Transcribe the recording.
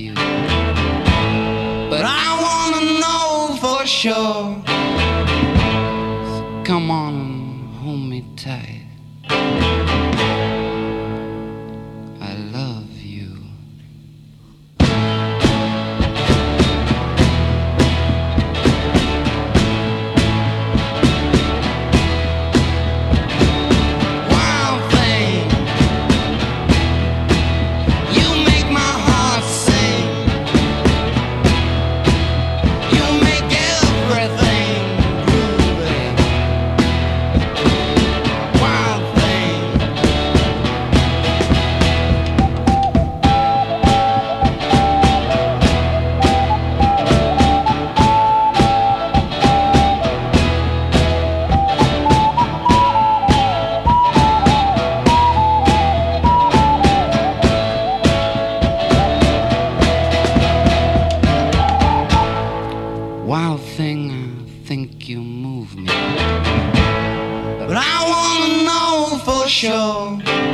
you. But I wanna know for sure. So come on and hold me tight. I love you. Wild thing, you make my heart sing. You make everything groovy. Wild thing. Wild thing, I think you move me. But I wanna know for sure.